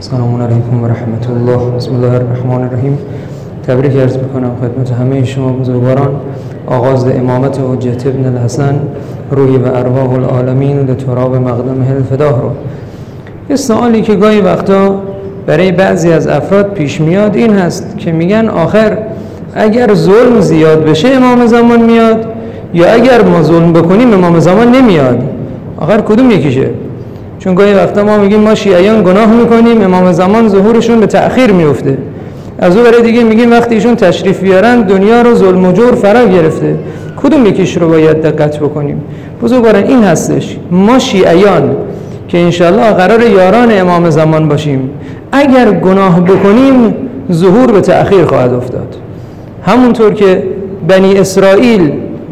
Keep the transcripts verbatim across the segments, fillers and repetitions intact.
سلام علیکم و رحمت الله. بسم الله الرحمن الرحیم. تبریک عرض میکنم خدمت همه شما بزرگواران. آغاز امامت حجت ابن الحسن روحی و ارواح العالمین لتراب مقدمه الفداه رو. یه سوالی که گاهی وقتا برای بعضی از افراد پیش میاد این هست که میگن آخر اگر ظلم زیاد بشه امام زمان میاد یا اگر ما ظلم بکنیم امام زمان نمیاد؟ آخر کدوم یکیشه؟ چون گاهی وقتا ما میگیم ما شیعیان گناه میکنیم امام زمان ظهورشون به تأخیر میفته، از اون برای دیگه میگیم وقتی ایشون تشریف بیارن دنیا رو ظلم و جور فرا گرفته. کدوم یکیش رو باید دقت بکنیم؟ بزرگواران این هستش ما شیعیان که انشالله قرار یاران امام زمان باشیم اگر گناه بکنیم ظهور به تأخیر خواهد افتاد. همونطور که بنی اسرائیل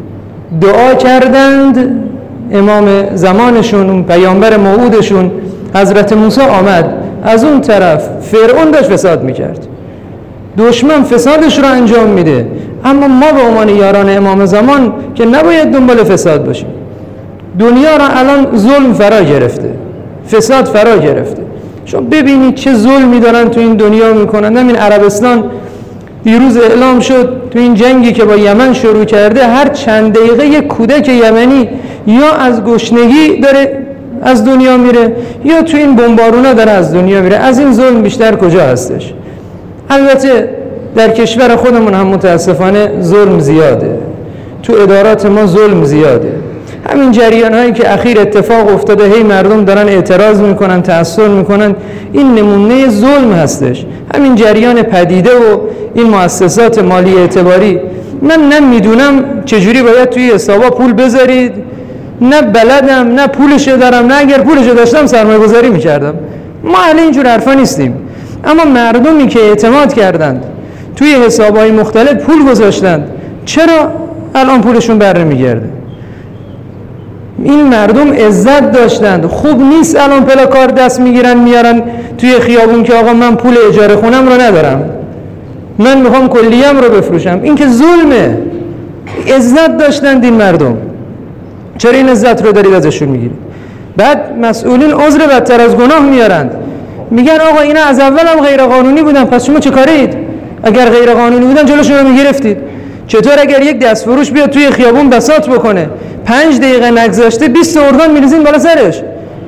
دعا کردند امام زمانشون اون پیامبر موعودشون حضرت موسی آمد، از اون طرف فرعون داشت فساد میکرد، دشمن فسادش رو انجام میده، اما ما به عنوان یاران امام زمان که نباید دنبال فساد باشیم. دنیا را الان ظلم فرا گرفته، فساد فرا گرفته. شما ببینید چه ظلمی دارن تو این دنیا میکنن. همین عربستان دیروز اعلام شد تو این جنگی که با یمن شروع کرده هر چند دقیقه یک کودک یمنی یا از گشنگی داره از دنیا میره یا تو این بمبارونا داره از دنیا میره. از این ظلم بیشتر کجا هستش؟ البته در کشور خودمون هم متاسفانه ظلم زیاده، تو ادارات ما ظلم زیاده. همین جریان هایی که اخیر اتفاق افتاده هی مردم دارن اعتراض میکنن، تأثیر میکنن، این نمونه ظلم هستش. همین جریان پدیده و این مؤسسات مالی اعتباری، من نمیدونم چجوری باید توی حسابا پول بذارید، نه بلدم نه پولشو دارم، نه اگر پولشو داشتم سرمایه گذاری میکردم. ما اهل اینجور حرفا نیستیم، اما مردمی که اعتماد کردند توی حسابهای مختلف پول گذاشتند چرا الان پولشون بر نمیگرده؟ این مردم عزت داشتند، خوب نیست الان پلاکار دست میگیرن میارن توی خیابون که آقا من پول اجاره خونم رو ندارم، من میخوام کلیم رو بفروشم. این که ظلمه. عزت داشتند این مردم، چرا این عزت رو دارید ازشون میگیرید؟ بعد مسئولین عذر بدتر از گناه میارند، میگن آقا اینا از اول هم غیر قانونی بودن، پس شما چه کارید؟ اگر غیر قانونی بودن جلوشون رو میگرفتید. چطور اگر یک دست فروش بیاد توی خیابون بساط بکنه پنج دقیقه نگذاشته بیست ارگان میریزین بالا سرش؟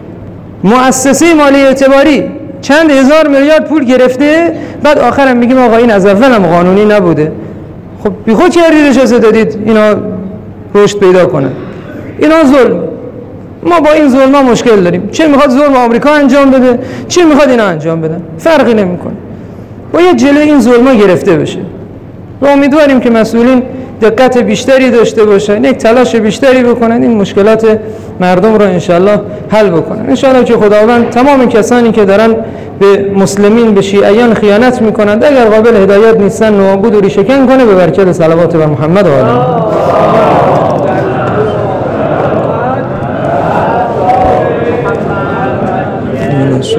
مؤسسه مالی اعتباری چند هزار میلیارد پول گرفته، بعد آخرم میگیم آقا این از اول هم قانونی نبوده. خب بی خود کردید اجازه دادید اینا رشد پیدا کنن. اینا ظلم. ما با این ظلم ها مشکل داریم. چه میخواد ظلم آمریکا انجام بده چه میخواد اینا انجام بدن، فرقی نمیکنه. باید جلوی این ظلم ها گرفته بشه و امیدواریم که مسئولین دقت بیشتری داشته باشن، یک تلاش بیشتری بکنن این مشکلات مردم رو انشالله حل بکنن. انشالله که خداوند تمام کسانی که دارن به مسلمین به شیعیان خیانت میکنند اگر قابل هدایت نیستن نابود و ریشه‌کن کنه به برکت صلوات بر محمد و آله.